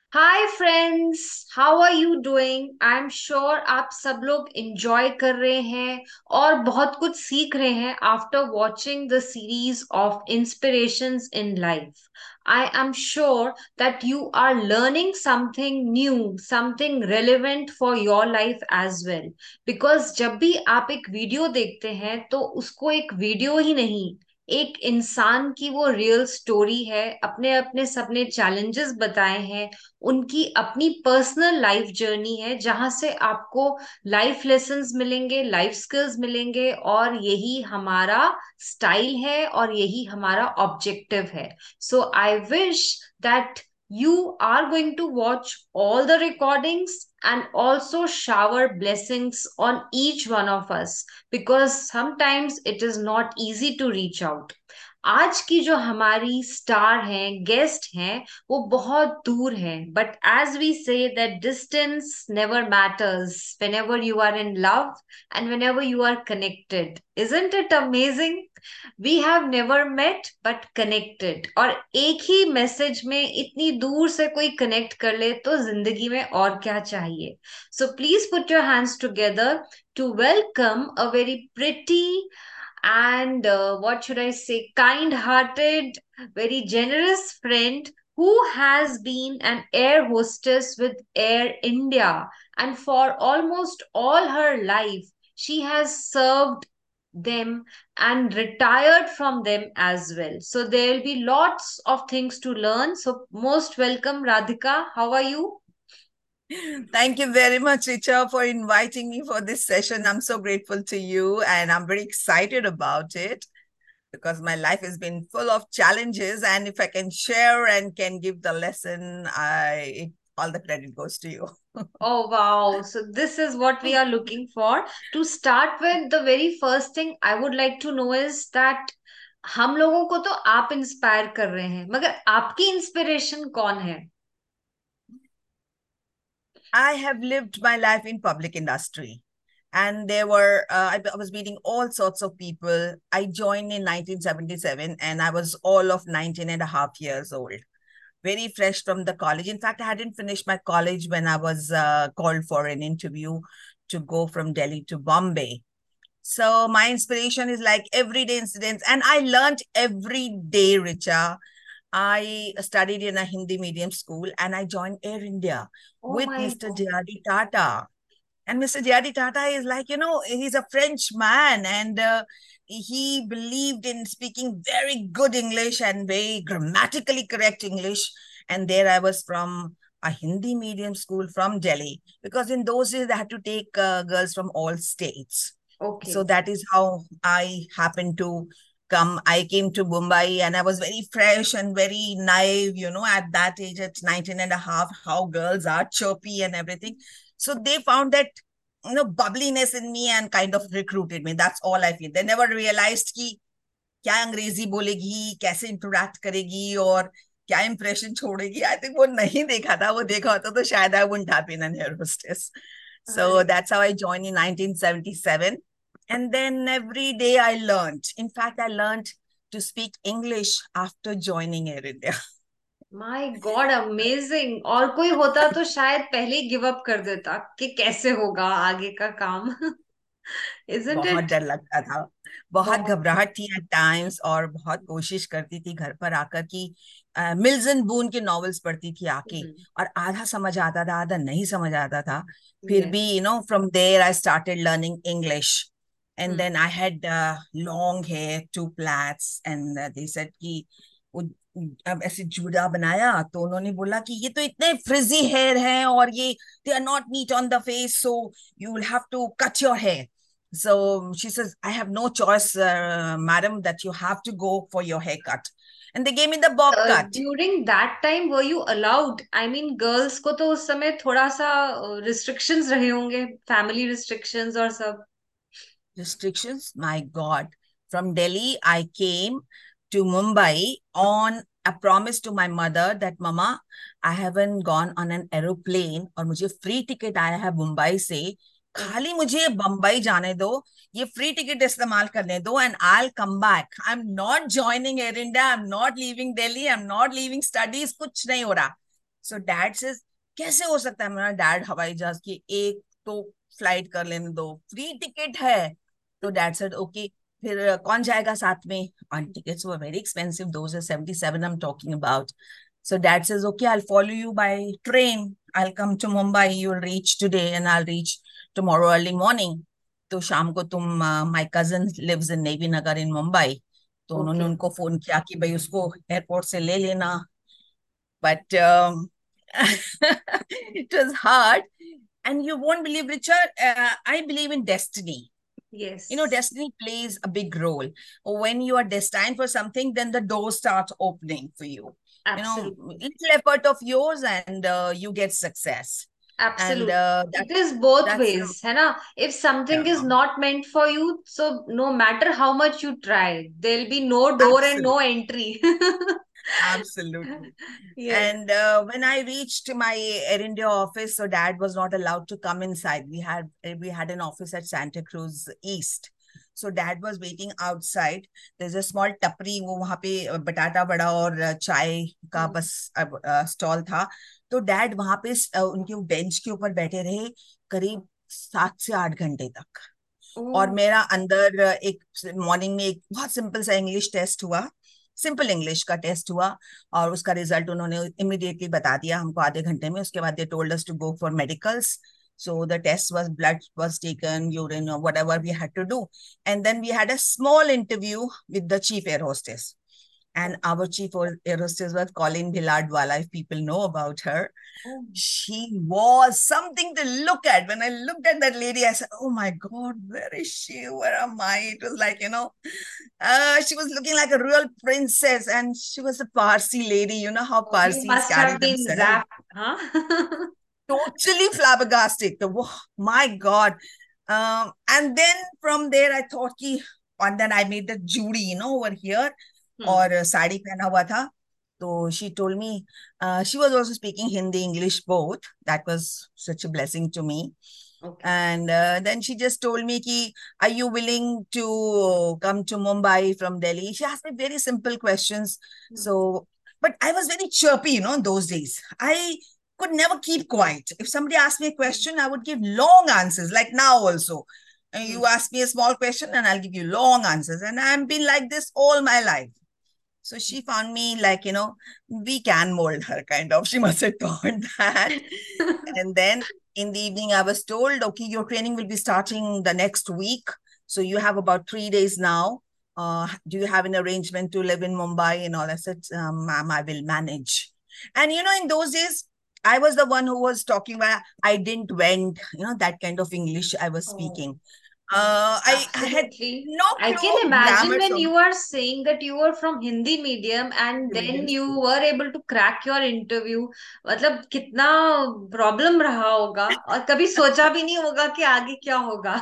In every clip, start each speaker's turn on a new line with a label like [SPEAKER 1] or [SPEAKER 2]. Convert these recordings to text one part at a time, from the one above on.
[SPEAKER 1] Hi friends, how are you doing? I am sure आप सब लोग एंजॉय कर रहे हैं और बहुत कुछ सीख रहे हैं after watching the series of inspirations in life. I am sure that you are learning something new, something relevant for your life as well. Because जब भी आप एक वीडियो देखते हैं तो उसको एक वीडियो ही नहीं, एक इंसान की वो रियल स्टोरी है. अपने अपने सबने चैलेंजेस बताए हैं, उनकी अपनी पर्सनल लाइफ जर्नी है जहां से आपको लाइफ लेसन्स मिलेंगे, लाइफ स्किल्स मिलेंगे. और यही हमारा स्टाइल है और यही हमारा ऑब्जेक्टिव है. So I wish that you are going to watch all the recordings and also shower blessings on each one of us, because sometimes it is not easy to reach out. आज की जो हमारी star हैं, guest हैं, वो बहुत दूर है. But as we say that distance never matters whenever you are in love and whenever you are connected. Isn't it amazing? We have never met but connected. और एक ही मैसेज में इतनी दूर से कोई कनेक्ट कर ले तो जिंदगी में और क्या चाहिए. So please put your hands together to welcome a very pretty and what should I say, kind hearted, very generous friend who has been an air hostess with Air India. And for almost all her life, she has served them and retired from them as well. So there will be lots of things to learn. So, most welcome, Radhika. How are you?
[SPEAKER 2] Thank you very much, Richa, for inviting me for this session. I'm so grateful to you and I'm very excited about it because my life has been full of challenges. And if I can share and can give the lesson, all the credit goes to you.
[SPEAKER 1] Oh wow. So this is what we are looking for. To start with, the very first thing I would like to know is that हम लोगों को तो आप inspire कर रहे हैं, मगर आपकी इंस्पिरेशन कौन है?
[SPEAKER 2] I have lived my life in public industry. And I was meeting all sorts of people. I joined in 1977 and I was all of 19 and a half years old. Very fresh from the college. In fact, I hadn't finished my college when I was called for an interview to go from Delhi to Bombay. So my inspiration is like everyday incidents, and I learned every day, Richa. I studied in a Hindi medium school, and I joined Air India
[SPEAKER 1] Oh
[SPEAKER 2] with
[SPEAKER 1] my
[SPEAKER 2] Mr.
[SPEAKER 1] God.
[SPEAKER 2] J.R.D. Tata. And Mr. J.R.D. Tata is like, he's a French man, and he believed in speaking very good English and very grammatically correct English. And there I was from a Hindi medium school from Delhi, because in those days they had to take girls from all states. So
[SPEAKER 1] Okay.
[SPEAKER 2] that is how I happened to come. I came to Mumbai and I was very fresh and very naive, at that age, at 19 and a half, how girls are chirpy and everything. So they found that, bubbliness in me and kind of recruited me. That's all I feel. They never realized कि क्या अंग्रेजी बोलेगी, कैसे interact करेगी और क्या impression छोड़ेगी. I think वो नहीं देखा था. वो देखा होता तो शायद I wouldn't have been an air hostess. So
[SPEAKER 1] अरे,
[SPEAKER 2] that's how I joined in 1977. And then every day I learned. In fact, I learned to speak English after joining Air India.
[SPEAKER 1] My god, amazing. और कोई होता तो शायद पहले ही give up कर देता कि कैसे होगा आगे का काम. Isn't
[SPEAKER 2] बहुत
[SPEAKER 1] it?
[SPEAKER 2] डर लगता था. बहुत
[SPEAKER 1] बहुत.
[SPEAKER 2] घबराहट थी एट टाइम्स और बहुत कोशिश करती थी घर पर आकर कि मिल्स एंड बून के नॉवेल्स पढ़ती थी आके. और आधा समझ आता था, आधा नहीं समझ आता था. फिर भी
[SPEAKER 1] yes.
[SPEAKER 2] From there I started learning English. And then I had long hair, two plaits, and they said कि वो अब ऐसे जूड़ा बनाया तो उन्होंने बोला कि ये तो इतने फ्रिजी हेयर हैं और ये they are not neat on the face, so you will have to cut your hair. So she says, I have no choice, madam, that you have to go for your haircut. And they gave me the bob cut.
[SPEAKER 1] During that time were you allowed? I mean girls को तो उस समय थोड़ा सा restrictions रहे होंगे, family restrictions और सब.
[SPEAKER 2] Restrictions, my God. From Delhi, I came to Mumbai on a promise to my mother that, Mama, I haven't gone on an aeroplane और मुझे फ्री टिकट आया है मुंबई से. खाली मुझे बम्बई जाने दो, ये फ्री टिकट इस्तेमाल करने दो, and I will come back. I am not joining Air India, I am not leaving Delhi, I am not leaving studies, कुछ नहीं हो रहा. सो डैड से कैसे हो सकता है, मेरा डैड हवाई जहाज की एक तो फ्लाइट कर लेने दो, फ्री टिकट है। तो डैड सेड ओके, फिर कौन जाएगा साथ में? And tickets were very expensive, those are 77 I am talking about. So dad says, okay, I'll follow you by train. I'll come to Mumbai. You'll reach today and I'll reach tomorrow early morning. तो शाम को तुम, my cousin lives in Navy Nagar in Mumbai. तो उन्होंने
[SPEAKER 1] okay.
[SPEAKER 2] उनको phone किया कि भाई उसको एयरपोर्ट से ले लेना. But it was hard. And you won't believe, Richard, I believe in destiny. You know,
[SPEAKER 1] Yes.
[SPEAKER 2] destiny plays a big role. When you are destined for something, then the door starts opening for you. You know,
[SPEAKER 1] Absolutely.
[SPEAKER 2] little effort of yours, and you get success. And
[SPEAKER 1] Absolutely. It is both
[SPEAKER 2] that's
[SPEAKER 1] ways, है ना? If something is
[SPEAKER 2] yeah,
[SPEAKER 1] not meant for you, so no matter how much you try, there'll be no door and no
[SPEAKER 2] absolutely.
[SPEAKER 1] entry.
[SPEAKER 2] Absolutely.
[SPEAKER 1] Yes.
[SPEAKER 2] And when I reached my Air India office, so dad was not allowed to come inside. We had an office at Santa Cruz East. So dad was waiting outside. There's a small tapri, वो वहाँ पे बटाटा बड़ा और चाय का
[SPEAKER 1] Hmm.
[SPEAKER 2] बस stall था. तो डैड वहाँ पे उनके बेंच के ऊपर बैठे रहे करीब 7 से 8 घंटे तक. और
[SPEAKER 1] Oh.
[SPEAKER 2] मेरा अंदर एक मॉर्निंग में एक बहुत सिंपल सा इंग्लिश टेस्ट हुआ, सिंपल इंग्लिश का टेस्ट हुआ. और उसका रिजल्ट उन्होंने इमिडिएटली बता दिया हमको आधे घंटे में. उसके बाद they told us to go for medicals. So the test was, blood was taken, urine or whatever we had to do. And then we had a small interview with the chief air hostess. And our chief air hostess was Colleen Bhiladwala, if people know about her.
[SPEAKER 1] Oh.
[SPEAKER 2] She was something to look at. When I looked at that lady, I said, oh my God, where is she? Where am I? It was like, she was looking like a real princess, and she was a Parsi lady. You know how
[SPEAKER 1] Oh, you
[SPEAKER 2] Parsis
[SPEAKER 1] must
[SPEAKER 2] carry
[SPEAKER 1] have been
[SPEAKER 2] themselves?
[SPEAKER 1] zapped, huh?
[SPEAKER 2] Totally flabbergasted. Oh, my God. And then from there, I thought, and then I made the Judy, over here,
[SPEAKER 1] Hmm.
[SPEAKER 2] और साड़ी पहना हुआ था. तो she told me, she was also speaking Hindi, English, both. That was such a blessing to me.
[SPEAKER 1] Okay.
[SPEAKER 2] And then she just told me, are you willing to come to Mumbai from Delhi? She asked me very simple questions.
[SPEAKER 1] Hmm.
[SPEAKER 2] So, but I was very chirpy, in those days. I could never keep quiet. If somebody asked me a question, I would give long answers, like now also. And
[SPEAKER 1] Hmm.
[SPEAKER 2] you ask me a small question and I'll give you long answers. And I've been like this all my life. So she found me like, we can mold her kind of. She must have thought that. And then in the evening, I was told, okay, your training will be starting the next week. So you have about 3 days now. Do you have an arrangement to live in Mumbai? And all I said, ma'am, I will manage. And in those days, I was the one who was talking about I didn't went, that kind of English I was
[SPEAKER 1] Oh.
[SPEAKER 2] speaking. I had
[SPEAKER 1] Absolutely.
[SPEAKER 2] no
[SPEAKER 1] I
[SPEAKER 2] clue
[SPEAKER 1] can
[SPEAKER 2] of
[SPEAKER 1] imagine
[SPEAKER 2] grammar.
[SPEAKER 1] when
[SPEAKER 2] So
[SPEAKER 1] you are saying that you were from Hindi medium and then
[SPEAKER 2] medium
[SPEAKER 1] you
[SPEAKER 2] school.
[SPEAKER 1] were able to crack your interview. मतलब कितना problem रहा होगा और कभी सोचा भी नहीं होगा कि आगे क्या होगा.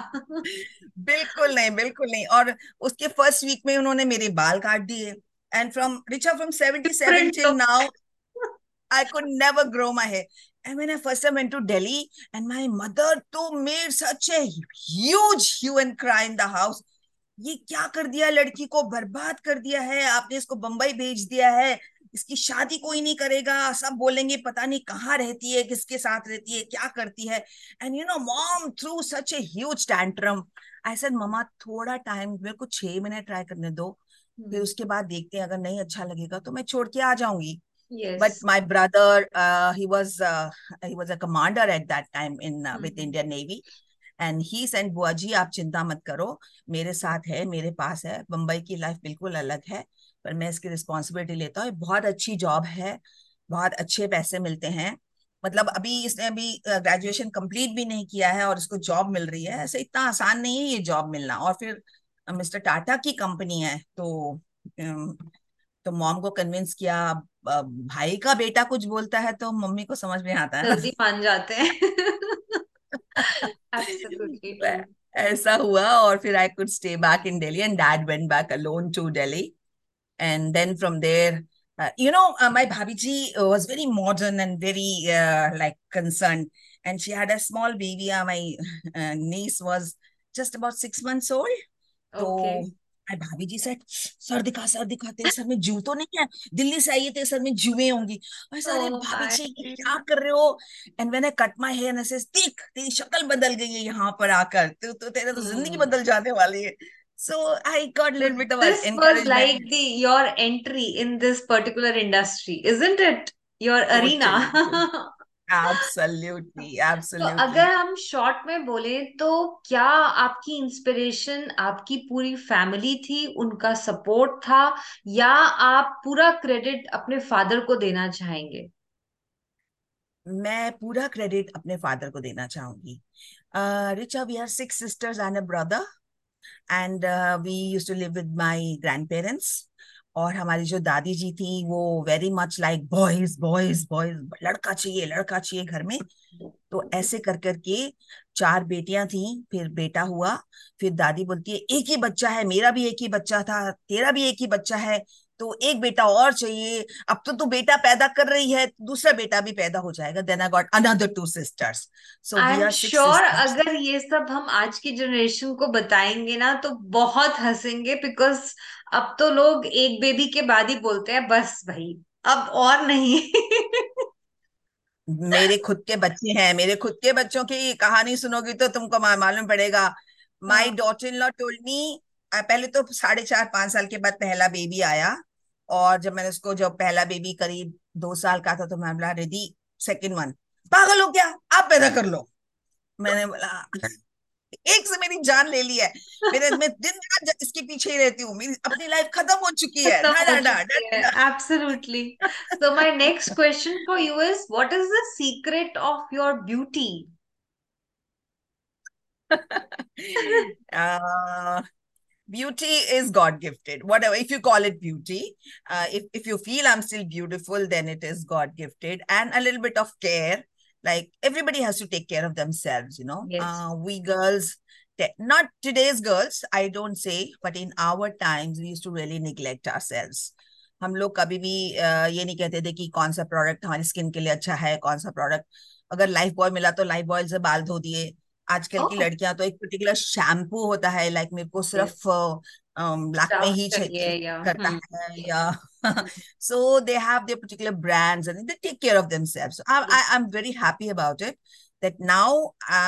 [SPEAKER 2] बिल्कुल नहीं, बिल्कुल नहीं. और उसके फर्स्ट वीक में उन्होंने मेरे बाल काट दिए. And from Richa from 77
[SPEAKER 1] Different
[SPEAKER 2] till
[SPEAKER 1] look.
[SPEAKER 2] now I could never grow my hair. And when I first time went to Delhi, and my mother too made such a huge hue and cry in the house. ये क्या कर दिया, लड़की को बर्बाद कर दिया है आपने, इसको बंबई भेज दिया है, इसकी शादी कोई नहीं करेगा, सब बोलेंगे पता नहीं कहाँ रहती है, किसके साथ रहती है, क्या करती है. And mom threw such a huge tantrum. I said मम्मा थोड़ा टाइम, मेरे को 6 महीने ट्राई करने दो, फिर
[SPEAKER 1] Hmm.
[SPEAKER 2] उसके बाद देखते हैं, अगर नहीं अच्छा लगेगा तो मैं छोड़ के आ जाऊंगी. But
[SPEAKER 1] Yes.
[SPEAKER 2] my brother, he was a commander at that time in with
[SPEAKER 1] Hmm.
[SPEAKER 2] Indian Navy, and he sent बुआ जी आप चिंता मत करो, मेरे साथ है, मेरे पास है. बम्बई की लाइफ बिल्कुल अलग है, पर मैं इसकी रिस्पॉन्सिबिलिटी लेता हूँ. बहुत अच्छी जॉब है, बहुत अच्छे पैसे मिलते हैं. मतलब अभी इसने अभी ग्रेजुएशन कंप्लीट भी नहीं किया है और इसको जॉब मिल रही है. ऐसे इतना आसान नहीं है ये जॉब मिलना. और फिर मिस्टर टाटा की कंपनी है, तो मॉम को कन्विंस किया. भाई का बेटा कुछ बोलता है तो मम्मी को समझ में आता है ना.
[SPEAKER 1] जल्दी मान जाते हैं. Absolutely
[SPEAKER 2] तो
[SPEAKER 1] true.
[SPEAKER 2] ऐसा हुआ. और फिर I could stay back in Delhi and dad went back alone to Delhi. And then from there, my bhabiji was very modern and very like concerned, and she had a small baby. My niece was just about 6 months old. तो
[SPEAKER 1] Okay.
[SPEAKER 2] भाभी जी से, sir दिखा, तेरे sir में जू तो नहीं है, दिल्ली से आई है, तेरे सर में जुएं होंगी। और अरे
[SPEAKER 1] ओ
[SPEAKER 2] भाभी
[SPEAKER 1] माय
[SPEAKER 2] जी ये क्या कर रहे हो? And when I cut my hair, I said, देख तेरी शक्ल बदल गई है यहाँ पर आकर, तो तेरा तो जिंदगी
[SPEAKER 1] गॉड।
[SPEAKER 2] बदल जाने वाली है। So I got
[SPEAKER 1] So
[SPEAKER 2] little bit of
[SPEAKER 1] this was like
[SPEAKER 2] encouragement.
[SPEAKER 1] the your entry in this particular industry, isn't it? Your arena.
[SPEAKER 2] Totally, absolutely,
[SPEAKER 1] तो
[SPEAKER 2] एब्सोल्युटली।
[SPEAKER 1] अगर हम शॉर्ट में बोले तो क्या आपकी इंस्पिरेशन आपकी पूरी फैमिली थी, उनका सपोर्ट था, या आप पूरा क्रेडिट अपने फादर को देना चाहेंगे?
[SPEAKER 2] मैं पूरा क्रेडिट अपने फादर को देना चाहूंगी। Richa, we are 6 sisters and a brother, and we use to live with my grandparents. और हमारी जो दादी जी थी वो very much like boys boys boys, लड़का चाहिए घर में। तो ऐसे कर करके 4 बेटियां थी, फिर बेटा हुआ। फिर दादी बोलती है एक ही बच्चा है, मेरा भी एक ही बच्चा था, तेरा भी एक ही बच्चा है, तो एक बेटा और चाहिए। अब तो तू बेटा पैदा कर रही है, दूसरा बेटा भी पैदा हो जाएगा। Then I got another 2 sisters, so
[SPEAKER 1] I
[SPEAKER 2] we
[SPEAKER 1] am
[SPEAKER 2] are six
[SPEAKER 1] sure
[SPEAKER 2] sisters
[SPEAKER 1] अगर ये सब हम आज की जनरेशन को बताएंगे ना तो बहुत हंसेंगे, बिकॉज अब तो लोग एक बेबी के बाद ही बोलते हैं बस भाई, अब और नहीं।
[SPEAKER 2] मेरे खुद के बच्चे हैं, मेरे खुद के बच्चों की कहानी सुनोगी तो तुमको मालूम पड़ेगा। माई
[SPEAKER 1] हाँ।
[SPEAKER 2] Daughter in law told me, पहले तो 4.5-5 साल के बाद पहला बेबी आया। और जब मैंने उसको, जब पहला बेबी करीब 2 साल का था, तो मैं बोला रिद्धि, सेकेंड वन, पागल हो क्या, आप पैदा कर लो। मैंने बोला एक से मेरी जान ले ली है। मैं दिन रात इसके पीछे ही रहती हूँ, मेरी अपनी लाइफ खत्म हो चुकी है,
[SPEAKER 1] खत्म
[SPEAKER 2] डा
[SPEAKER 1] हो
[SPEAKER 2] डा डा
[SPEAKER 1] चुकी है,
[SPEAKER 2] डा
[SPEAKER 1] absolutely. So my next question for you is, what is the secret of your beauty?
[SPEAKER 2] डा। Beauty is God gifted, whatever, if you call it beauty. If you feel I'm still beautiful, then it is God gifted. And a little bit of care, like everybody has to take care of themselves, you know.
[SPEAKER 1] Yes.
[SPEAKER 2] We girls, not today's girls, I don't say, but in our times we used to really neglect ourselves. हम लोग कभी भी ये नहीं कहते थे कि कौन सा प्रोडक्ट हमारी स्किन के लिए अच्छा है, कौन सा प्रोडक्ट। अगर लाइफ बॉय मिला तो लाइफ बॉय से बाल धो दिए। आजकल की
[SPEAKER 1] ओह।
[SPEAKER 2] लड़कियां तो एक पर्टिकुलर शैम्पू होता है, लाइक मेरे को
[SPEAKER 1] यस।
[SPEAKER 2] सिर्फ ब्लैक में
[SPEAKER 1] डव
[SPEAKER 2] ही
[SPEAKER 1] चाहिए या
[SPEAKER 2] करता है, या so they have their particular brands and they take care of themselves. So I'm very happy about it, that now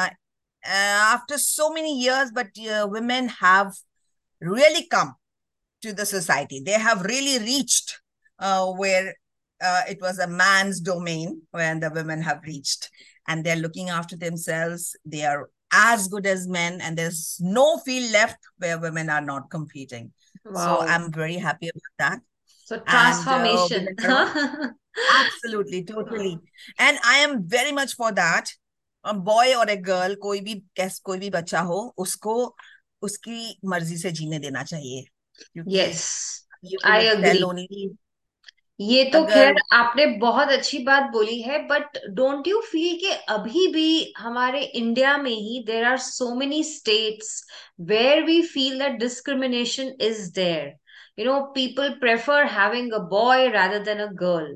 [SPEAKER 2] after so many years, but women have really come to the society. They have really reached where it was a man's domain, when the women have reached, and they're looking after themselves. They are as good as men, and there's no field left where women are not competing. So
[SPEAKER 1] wow.
[SPEAKER 2] I'm very happy about that.
[SPEAKER 1] So
[SPEAKER 2] And
[SPEAKER 1] transformation.
[SPEAKER 2] women are absolutely, totally, and I am very much for that. A boy or a girl, कोई भी बच्चा हो, उसको उसकी मर्जी से जीने देना चाहिए, क्योंकि
[SPEAKER 1] yes,
[SPEAKER 2] you
[SPEAKER 1] I
[SPEAKER 2] will
[SPEAKER 1] agree.
[SPEAKER 2] tell only
[SPEAKER 1] ये तो खैर
[SPEAKER 2] अगर।
[SPEAKER 1] आपने बहुत अच्छी बात बोली है, बट डोंट यू फील कि अभी भी हमारे इंडिया में ही there are so many states where we feel that discrimination is there, you know, people prefer having a boy rather than a girl?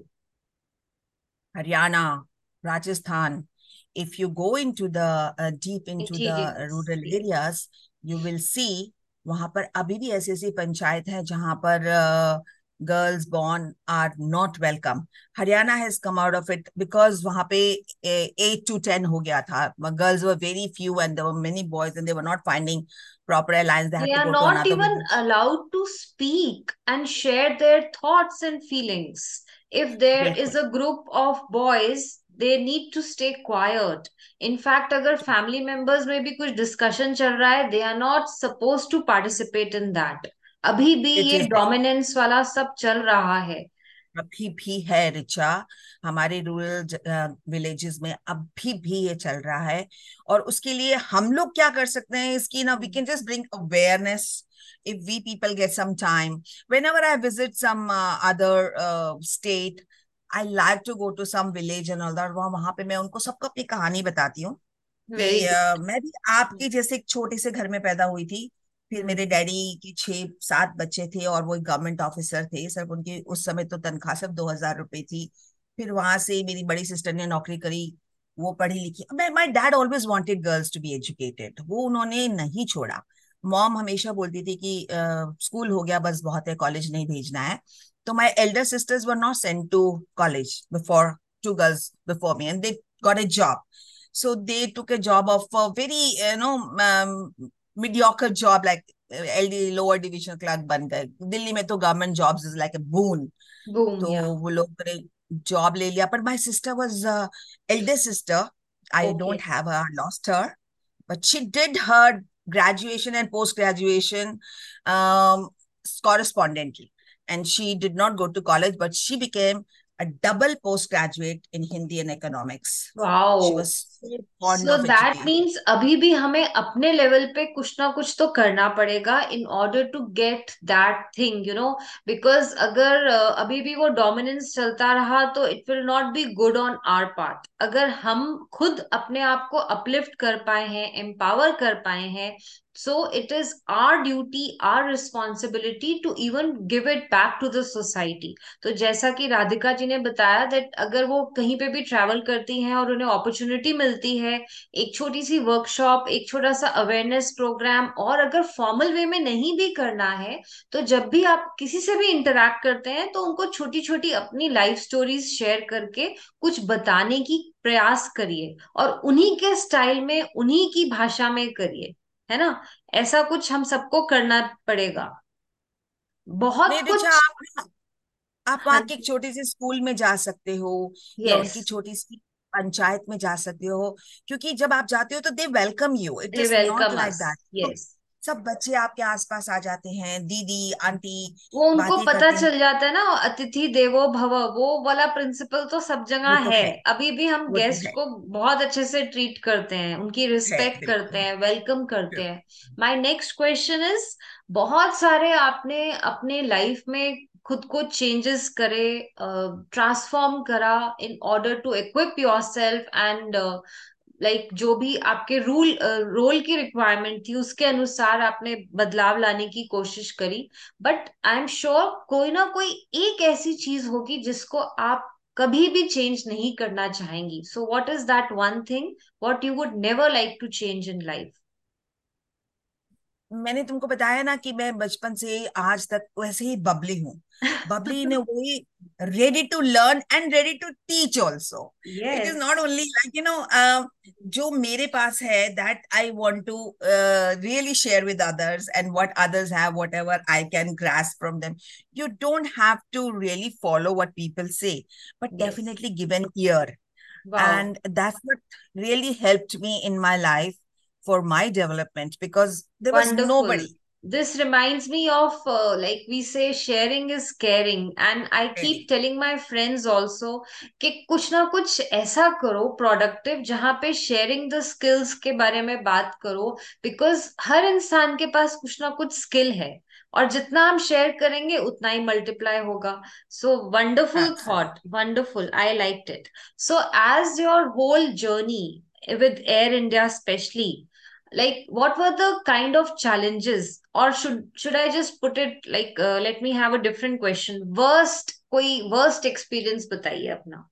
[SPEAKER 2] Haryana, Rajasthan, if you go into the deep into the
[SPEAKER 1] interiors,
[SPEAKER 2] rural
[SPEAKER 1] yes.
[SPEAKER 2] areas, you will see वहां पर अभी भी ऐसी ऐसी पंचायत है जहां पर girls born are not welcome. Haryana has come out of it because वहां पे 8 to 10 हो गया था, girls were very few and there were many boys and they were not finding proper alliance. They
[SPEAKER 1] They
[SPEAKER 2] had to
[SPEAKER 1] are
[SPEAKER 2] go to
[SPEAKER 1] not
[SPEAKER 2] another
[SPEAKER 1] even
[SPEAKER 2] village.
[SPEAKER 1] allowed to speak and share their thoughts and feelings. If there is
[SPEAKER 2] बिल्कुल।
[SPEAKER 1] a group of boys, they need to stay quiet. In fact, अगर family members में भी कुछ discussion चल रहा है, they are not supposed to participate in that. अभी भी
[SPEAKER 2] It
[SPEAKER 1] ये
[SPEAKER 2] is
[SPEAKER 1] dominance वाला सब चल रहा है।
[SPEAKER 2] अभी भी है रिचा, हमारे रूरल विलेजेस में अभी भी ये चल रहा है। और उसके लिए हम लोग क्या कर सकते हैं, इसकी ना, we can just bring awareness. If we people get some time, whenever I visit some other state, I like to go to some village and all that. वहां वहां पे मैं उनको सबको अपनी कहानी बताती हूँ
[SPEAKER 1] वेरी
[SPEAKER 2] कि
[SPEAKER 1] गुड।
[SPEAKER 2] मैं भी आपके जैसे एक छोटे से घर में पैदा हुई थी। फिर मेरे डैडी की 6-7 बच्चे थे और वो एक गवर्नमेंट ऑफिसर थे, सिर्फ उनकी उस समय तो तनख्वाह सिर्फ 2,000 रुपए थी। फिर वहां से मेरी बड़ी सिस्टर ने नौकरी करी, वो पढ़ी लिखी। मैं, my dad always wanted girls to be educated, वो उन्होंने नहीं छोड़ा। मॉम हमेशा बोलती थी कि स्कूल हो गया बस बहुत है, कॉलेज नहीं भेजना है. तो my elder sisters were not sent to college before, two girls before me, and they got a job. So they took a job of a very, mediocre job, like LD lower division clerk बन गए. दिल्ली में तो government jobs is like a boon.
[SPEAKER 1] Boom
[SPEAKER 2] तो
[SPEAKER 1] या।
[SPEAKER 2] वो लोग ने job ले लिया. पर my sister was elder sister. I
[SPEAKER 1] okay.
[SPEAKER 2] Don't have her, lost her, but she did her graduation and post graduation correspondently, and she did not go to college, but she became a double postgraduate in Hindi and economics. She
[SPEAKER 1] wow.
[SPEAKER 2] was so fond
[SPEAKER 1] so
[SPEAKER 2] of
[SPEAKER 1] that
[SPEAKER 2] education.
[SPEAKER 1] Means अभी भी हमें अपने level पे कुछ ना कुछ तो करना पड़ेगा in order to get that thing, you know. Because अगर अभी भी वो डोमिनेंस चलता रहा तो it will not be good on our part. अगर हम खुद अपने आप को अपलिफ्ट कर पाए हैं, एम्पावर कर पाए हैं, so it is our duty, our responsibility to even give it back to the society. तो जैसा कि राधिका जी ने बताया दैट अगर वो कहीं पे भी ट्रैवल करती हैं और उन्हें अपॉर्चुनिटी मिलती है, एक छोटी सी वर्कशॉप, एक छोटा सा अवेयरनेस प्रोग्राम, और अगर फॉर्मल वे में नहीं भी करना है, तो जब भी आप किसी से भी इंटरेक्ट करते हैं तो उनको छोटी छोटी अपनी लाइफ स्टोरीज शेयर करके कुछ बताने की प्रयास करिए, और उन्हीं के स्टाइल में, उन्हीं की भाषा में करिए, है ना। ऐसा कुछ हम सबको करना पड़ेगा। बहुत
[SPEAKER 2] नहीं रिचा,
[SPEAKER 1] कुछ।
[SPEAKER 2] आप
[SPEAKER 1] हाँ
[SPEAKER 2] वहाँ की एक
[SPEAKER 1] जी।
[SPEAKER 2] छोटी सी स्कूल में जा सकते हो, या
[SPEAKER 1] यस।
[SPEAKER 2] उनकी छोटी सी पंचायत में जा सकते हो. क्योंकि जब आप जाते हो तो they welcome you. It
[SPEAKER 1] they
[SPEAKER 2] is not
[SPEAKER 1] welcome
[SPEAKER 2] like
[SPEAKER 1] us.
[SPEAKER 2] That. तो
[SPEAKER 1] यस।
[SPEAKER 2] सब बच्चे आपके आसपास आ जाते हैं, दीदी आंटी
[SPEAKER 1] वो उनको
[SPEAKER 2] बातें
[SPEAKER 1] पता
[SPEAKER 2] करते हैं.
[SPEAKER 1] चल जाता है ना, अतिथि देवो भव, वो वाला प्रिंसिपल तो सब जगह
[SPEAKER 2] वो तो
[SPEAKER 1] है।
[SPEAKER 2] है,
[SPEAKER 1] अभी भी हम
[SPEAKER 2] वो तो
[SPEAKER 1] गेस्ट
[SPEAKER 2] है.
[SPEAKER 1] को बहुत अच्छे से ट्रीट करते हैं, उनकी
[SPEAKER 2] है
[SPEAKER 1] रिस्पेक्ट करते
[SPEAKER 2] बिल्कुल.
[SPEAKER 1] हैं, वेलकम करते हैं। माय नेक्स्ट क्वेश्चन इज, बहुत सारे आपने अपने लाइफ में खुद को चेंजेस करे, ट्रांसफॉर्म करा in order to equip yourself and जो भी आपके रोल की रिक्वायरमेंट थी उसके अनुसार आपने बदलाव लाने की कोशिश करी। बट आई एम श्योर कोई ना कोई एक ऐसी चीज होगी जिसको आप कभी भी चेंज नहीं करना चाहेंगी। So what is that one thing what you would never like to change in life?
[SPEAKER 2] मैंने तुमको बताया ना कि मैं बचपन से आज तक वैसे ही बबली हूँ. Bubbly in a way, ready to learn and ready to teach also. It is
[SPEAKER 1] yes.
[SPEAKER 2] Not only like जो मेरे पास है that I want to really share with others, and what others have, whatever I can grasp from them. You don't have to really follow what people say, but
[SPEAKER 1] yes.
[SPEAKER 2] definitely give an ear.
[SPEAKER 1] Wow.
[SPEAKER 2] And that's what really helped me in my life for my development, because there was
[SPEAKER 1] Wonderful.
[SPEAKER 2] nobody.
[SPEAKER 1] This reminds me of, like we say, sharing is caring. And I keep
[SPEAKER 2] Really.
[SPEAKER 1] telling my friends also कि कुछ ना कुछ ऐसा करो productive जहाँ पे sharing the skills के बारे में बात करो। बिकॉज हर इंसान के पास कुछ ना कुछ स्किल है, और जितना हम शेयर करेंगे उतना ही मल्टीप्लाई होगा। So wonderful thought,
[SPEAKER 2] Absolutely.
[SPEAKER 1] Wonderful, I liked it. So as your whole journey with Air India especially, like what were the kind of challenges, or should I just put it like, let me have a different question, worst, कोई worst experience बताइए अपना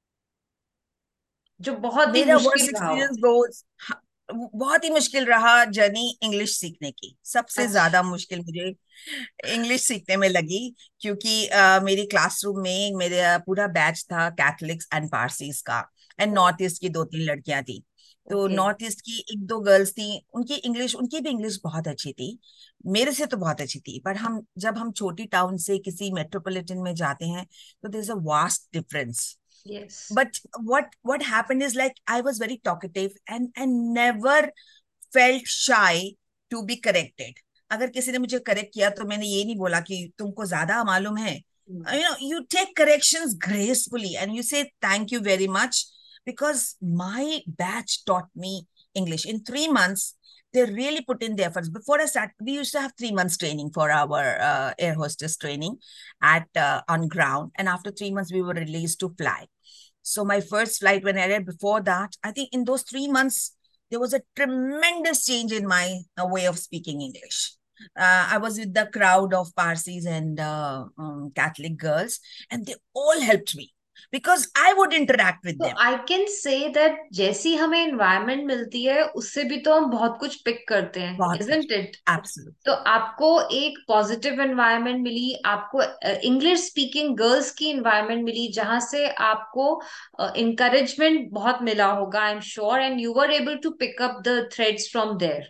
[SPEAKER 1] जो बहुत ही
[SPEAKER 2] मेरा worst
[SPEAKER 1] मुश्किल रहा हो।
[SPEAKER 2] Experience बहुत ही मुश्किल रहा जर्नी इंग्लिश सीखने की. सबसे
[SPEAKER 1] अच्छा।
[SPEAKER 2] ज्यादा मुश्किल मुझे इंग्लिश सीखने में लगी. क्योंकि मेरी क्लासरूम में मेरा पूरा बैच था कैथलिक्स एंड पारसीज का, एंड नॉर्थ ईस्ट की दो तीन लड़कियां थी. तो
[SPEAKER 1] ओके।
[SPEAKER 2] नॉर्थ ईस्ट की एक दो गर्ल्स थी, उनकी भी इंग्लिश बहुत अच्छी थी, मेरे से तो बहुत अच्छी थी. पर जब हम छोटी टाउन से किसी मेट्रोपॉलिटन में जाते हैं तो there is a vast difference.
[SPEAKER 1] Yes.
[SPEAKER 2] But what happened is, like, I was very talkative and never felt shy to be corrected. अगर किसी ने मुझे करेक्ट किया तो मैंने ये नहीं बोला कि तुमको ज्यादा मालूम है. You take corrections gracefully and you say thank you very much, because my batch taught me English in 3 months. They really put in the efforts. Before I start, we used to have 3 months training for our air hostess training at on ground, and after 3 months we were released to fly. So my first flight, when I read before that, I think in those 3 months, there was a tremendous change in my way of speaking English. I was with the crowd of Parsis and Catholic girls, and they all helped me because I would interact with
[SPEAKER 1] तो
[SPEAKER 2] them.
[SPEAKER 1] I can say that जैसी हमें environment मिलती है उससे भी तो हम बहुत कुछ पिक करते हैं,
[SPEAKER 2] बहुत कुछ,
[SPEAKER 1] इजंट इट? तो
[SPEAKER 2] एब्सोल्युटली।
[SPEAKER 1] आपको एक पॉजिटिव एनवायरनमेंट मिली, आपको इंग्लिश स्पीकिंग गर्ल्स की एनवायरनमेंट मिली जहां से आपको इंकरेजमेंट बहुत मिला होगा, I am sure, and you were able to pick up the threads from there.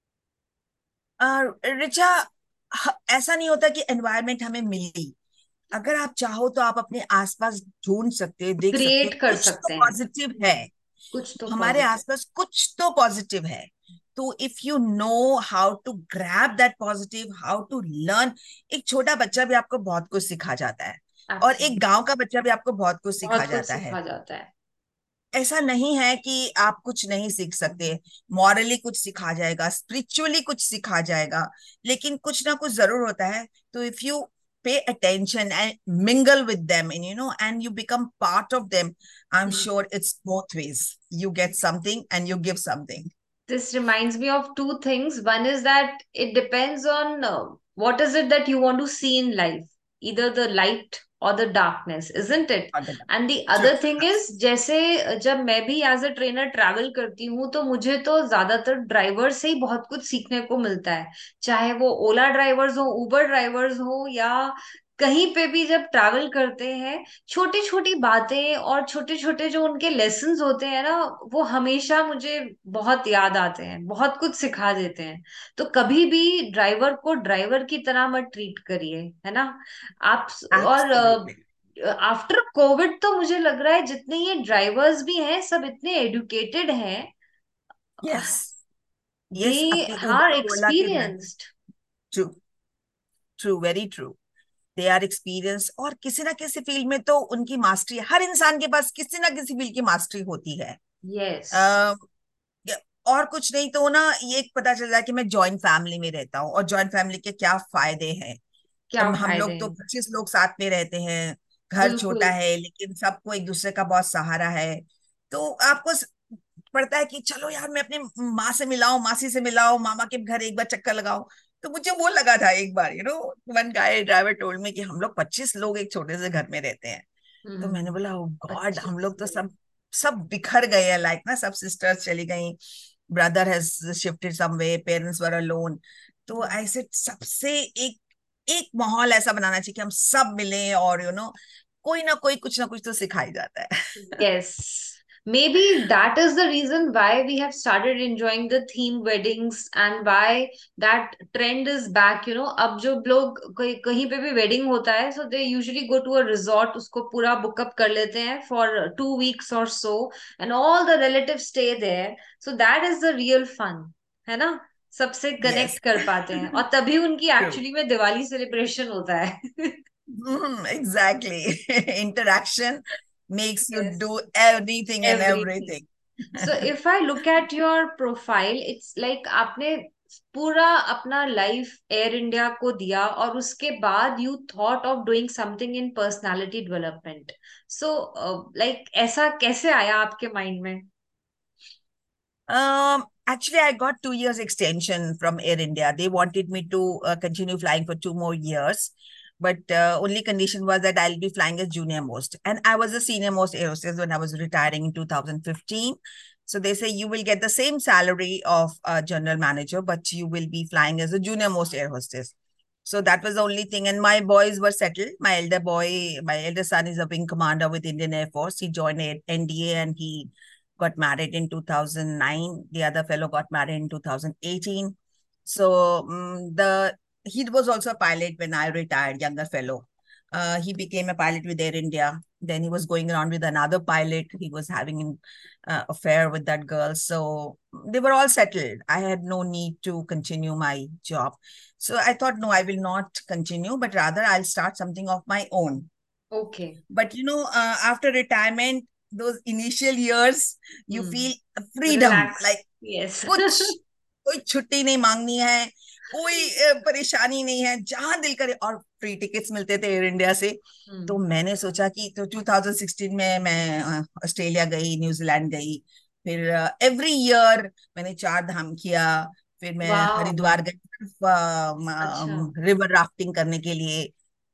[SPEAKER 2] Richa, ऐसा नहीं होता कि एनवायरनमेंट हमें मिली। अगर आप चाहो तो आप अपने आसपास ढूंढ सकते हो, देख सकते हो,
[SPEAKER 1] क्रिएट कर
[SPEAKER 2] कुछ तो
[SPEAKER 1] सकते हैं,
[SPEAKER 2] पॉजिटिव है।
[SPEAKER 1] कुछ तो
[SPEAKER 2] हमारे
[SPEAKER 1] पॉजिटिव।
[SPEAKER 2] आसपास कुछ तो पॉजिटिव है। तो if you know how to grab that positive, how to learn. एक छोटा बच्चा भी आपको बहुत कुछ सिखा जाता है, और एक
[SPEAKER 1] एब्सोल्युटली।
[SPEAKER 2] गांव का बच्चा भी आपको बहुत कुछ सिखा
[SPEAKER 1] बहुत कुछ
[SPEAKER 2] जाता है।
[SPEAKER 1] सिखा जाता है।
[SPEAKER 2] ऐसा नहीं है कि आप कुछ नहीं सीख सकते। मॉरली कुछ सिखा जाएगा, स्पिरिचुअली कुछ सिखा जाएगा, लेकिन कुछ ना कुछ जरूर होता है। तो if you pay attention and mingle with them, and and you become part of them, I'm sure it's both ways. You get something and you give something.
[SPEAKER 1] This reminds me of two things. One is that it depends on what is it that you want to see in life, either the light or the darkness, isn't it?
[SPEAKER 2] All the time.
[SPEAKER 1] And the
[SPEAKER 2] True.
[SPEAKER 1] other thing is, जैसे जब मैं भी as a trainer travel करती हूँ तो मुझे तो ज्यादातर ड्राइवर से ही बहुत कुछ सीखने को मिलता है, चाहे वो ओला ड्राइवर्स हो, उबर ड्राइवर्स हो, या कहीं पे भी जब ट्रैवल करते हैं, छोटी छोटी बातें और छोटे छोटे जो उनके लेसन्स होते हैं ना, वो हमेशा मुझे बहुत याद आते हैं, बहुत कुछ सिखा देते हैं। तो कभी भी ड्राइवर को ड्राइवर की तरह मत ट्रीट करिए, है ना आप। और
[SPEAKER 2] Absolutely.
[SPEAKER 1] आफ्टर कोविड तो मुझे लग रहा है जितने ये ड्राइवर्स भी हैं सब इतने एडुकेटेड हैं,
[SPEAKER 2] Yes.
[SPEAKER 1] दे
[SPEAKER 2] Yes, अपनी
[SPEAKER 1] आर
[SPEAKER 2] उबर ओला के driver.
[SPEAKER 1] Experienced.
[SPEAKER 2] True. True, very true. They are experience, और किसी ना किसी फील्ड में तो उनकी मास्टरी, हर इंसान के पास किसी ना किसी फील्ड की मास्टरी होती है।
[SPEAKER 1] यस।
[SPEAKER 2] और कुछ नहीं तो ना, ये पता चल रहा है कि मैं जॉइंट फैमिली में रहता हूँ, और जॉइंट फैमिली के क्या फायदे हैं।
[SPEAKER 1] क्या
[SPEAKER 2] हम
[SPEAKER 1] फायदे
[SPEAKER 2] लोग तो
[SPEAKER 1] हैं।
[SPEAKER 2] 25 लोग साथ में रहते हैं। घर
[SPEAKER 1] बिल्कुल।
[SPEAKER 2] छोटा है, लेकिन सबको एक दूसरे का बहुत सहारा है। तो आपको पड़ता है कि चलो यार, मैं अपनी माँ से मिलाऊं, मासी से मिलाऊं, मामा के घर एक बार चक्कर लगाऊं। तो मुझे वो लगा था एक बार, one guy driver told me कि हम लोग 25 लोग एक छोटे से घर में रहते हैं। तो मैंने बोला, ओ गॉड, हम लोग तो
[SPEAKER 1] 25 लोग।
[SPEAKER 2] सब सब बिखर गए हैं, लाइक ना, सब सिस्टर्स चली गई, brother has shifted somewhere, parents were alone. तो ऐसे सबसे एक एक माहौल ऐसा बनाना चाहिए कि हम सब मिलें, और कोई ना कोई कुछ ना कुछ तो सिखाई जाता है।
[SPEAKER 1] Yes. Maybe that is the reason why we have started enjoying the theme weddings and why that trend is back, you know. अब जो लोग कहीं पे भी wedding होता है, so they usually go to a resort, उसको पूरा book up कर लेते हैं for 2 weeks or so, and all the relatives stay there. So that is the real fun, है ना? सबसे
[SPEAKER 2] यस।
[SPEAKER 1] कनेक्ट कर पाते हैं और तभी उनकी
[SPEAKER 2] ट्रू।
[SPEAKER 1] एक्चुअली में दिवाली सेलिब्रेशन होता है।
[SPEAKER 2] Exactly. Interaction makes you
[SPEAKER 1] Yes.
[SPEAKER 2] Do anything and
[SPEAKER 1] Everything.
[SPEAKER 2] Everything.
[SPEAKER 1] So if I look at your profile, it's like आपने पूरा अपना लाइफ एयर इंडिया को दिया और उसके बाद you thought of doing something in personality development. So like ऐसा कैसे आया आपके माइंड में?
[SPEAKER 2] Actually, I got 2 years extension from Air India. They wanted me to continue flying for 2 more years, but only condition was that I'll be flying as junior most, and I was a senior most air hostess when I was retiring in 2015. So they say you will get the same salary of a general manager, but you will be flying as a junior most air hostess. So that was the only thing. And my boys were settled. My elder son is a wing commander with Indian Air Force. He joined NDA and he got married in 2009. The other fellow got married in 2018. So the he was also a pilot when I retired, younger fellow. He became a pilot with Air India. Then he was going around with another pilot. He was having an affair with that girl. So they were all settled. I had no need to continue my job. So I thought, no, I will not continue, but rather I'll start something of my own.
[SPEAKER 1] Okay.
[SPEAKER 2] But after retirement, those initial years, you feel freedom,
[SPEAKER 1] relax.
[SPEAKER 2] like
[SPEAKER 1] yes.
[SPEAKER 2] कुछ, कोई छुट्टी नहीं मांगनी है, कोई परेशानी नहीं है, जहां दिल करे। और फ्री टिकट्स मिलते थे एयर इंडिया से। तो मैंने सोचा कि, तो 2016 में मैं ऑस्ट्रेलिया गई, न्यूजीलैंड गई। फिर एवरी ईयर मैंने 4 धाम किया। फिर मैं
[SPEAKER 1] वाह।
[SPEAKER 2] हरिद्वार गई
[SPEAKER 1] अच्छा।
[SPEAKER 2] रिवर राफ्टिंग करने के लिए।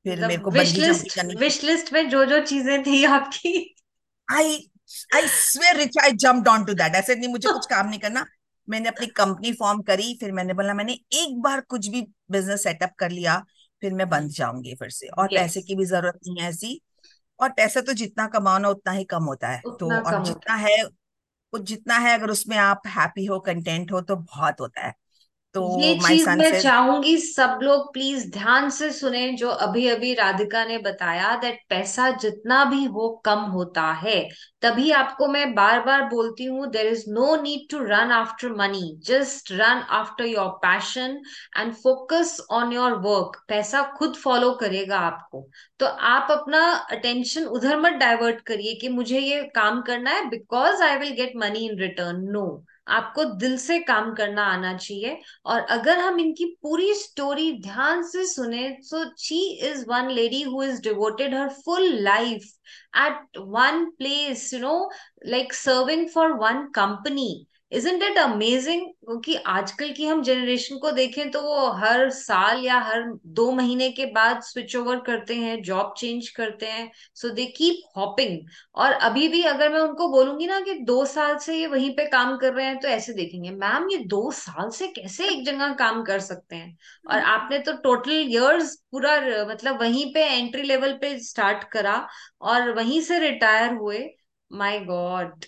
[SPEAKER 2] फिर मेरे को
[SPEAKER 1] मतलब
[SPEAKER 2] बंजी जंपिंग करनी थी।
[SPEAKER 1] विश लिस्ट में जो जो चीजें थी आपकी।
[SPEAKER 2] I I swear Richa, I jumped on to that. ऐसे नहीं, मुझे कुछ काम नहीं करना। मैंने अपनी कंपनी फॉर्म करी, फिर मैंने बोला मैंने एक बार कुछ भी बिजनेस सेटअप कर लिया, फिर मैं बंद जाऊंगी फिर से, और
[SPEAKER 1] यस,
[SPEAKER 2] पैसे की भी जरूरत नहीं है ऐसी। और पैसा तो जितना कमाओ ना उतना ही कम होता है, तो
[SPEAKER 1] उतना
[SPEAKER 2] और
[SPEAKER 1] कम होता
[SPEAKER 2] जितना
[SPEAKER 1] है।
[SPEAKER 2] है वो जितना है, अगर उसमें आप हैप्पी हो, कंटेंट हो, तो बहुत होता है।
[SPEAKER 1] ये
[SPEAKER 2] तो माय
[SPEAKER 1] चीज
[SPEAKER 2] सन
[SPEAKER 1] मैं
[SPEAKER 2] सेज।
[SPEAKER 1] चाहूंगी सब लोग प्लीज ध्यान से सुने, जो अभी अभी राधिका ने बताया, दैट पैसा जितना भी हो कम होता है। तभी आपको मैं बार बार बोलती हूँ, there is no need to run after money, just run after your passion and focus on your work. पैसा खुद फॉलो करेगा आपको। तो आप अपना अटेंशन उधर मत डाइवर्ट करिए कि मुझे ये काम करना है because I will get money in return. No, आपको दिल से काम करना आना चाहिए। और अगर हम इनकी पूरी स्टोरी ध्यान से सुने, so she is one lady who is devoted her full life at one place, like serving for one company. Isn't it amazing? क्योंकि आजकल की हम जनरेशन को देखें तो वो हर साल या हर 2 महीने के बाद स्विच ओवर करते हैं, जॉब चेंज करते हैं। So they keep hopping. और अभी भी अगर मैं उनको बोलूंगी ना कि 2 साल से ये वहीं पे काम कर रहे हैं, तो ऐसे देखेंगे, मैम ये 2 साल से कैसे एक जगह काम कर सकते हैं? और आपने तो टोटल इयर्स पूरा मतलब वहीं पे एंट्री लेवल पे स्टार्ट करा और वहीं से रिटायर हुए। माय गॉड,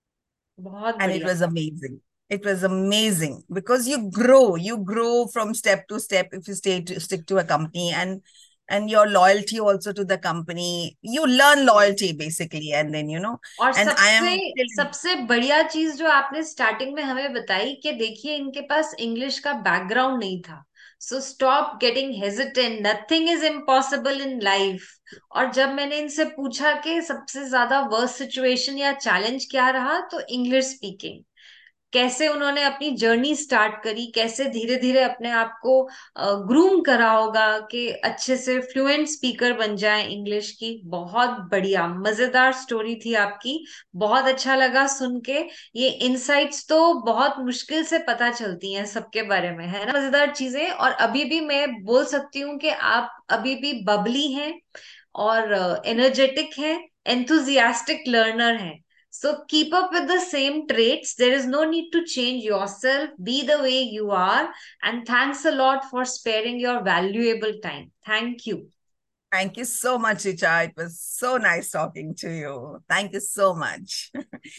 [SPEAKER 1] बहुत
[SPEAKER 2] And it
[SPEAKER 1] बढ़िया।
[SPEAKER 2] was amazing. It was amazing because you grow from step to step if you stick to a company, and your loyalty also to the company. You learn loyalty basically, and then
[SPEAKER 1] और
[SPEAKER 2] and I
[SPEAKER 1] सबसे
[SPEAKER 2] am still.
[SPEAKER 1] सबसे बढ़िया चीज जो आपने starting में हमें बताई कि देखिए इनके पास इंग्लिश का बैकग्राउंड नहीं था। So stop getting hesitant, nothing is impossible in life. और जब मैंने इनसे पूछा कि सबसे ज्यादा वर्स्ट सिचुएशन या चैलेंज क्या रहा, तो इंग्लिश स्पीकिंग। कैसे उन्होंने अपनी जर्नी स्टार्ट करी, कैसे धीरे धीरे अपने आप को ग्रूम करा होगा कि अच्छे से फ्लुएंट स्पीकर बन जाए इंग्लिश की। बहुत बढ़िया मजेदार स्टोरी थी आपकी। बहुत अच्छा लगा सुन के। ये इनसाइट्स तो बहुत मुश्किल से पता चलती हैं सबके बारे में, है ना, मजेदार चीजें। और अभी भी मैं बोल सकती हूँ कि आप अभी भी बबली हैं और एनर्जेटिक हैं, enthusiastic लर्नर हैं। So keep up with the same traits. There is no need to change yourself. Be the way you are. And thanks a lot for sparing your valuable time. Thank you.
[SPEAKER 2] Thank you so much, Richa. It was so nice talking to you. Thank you so much.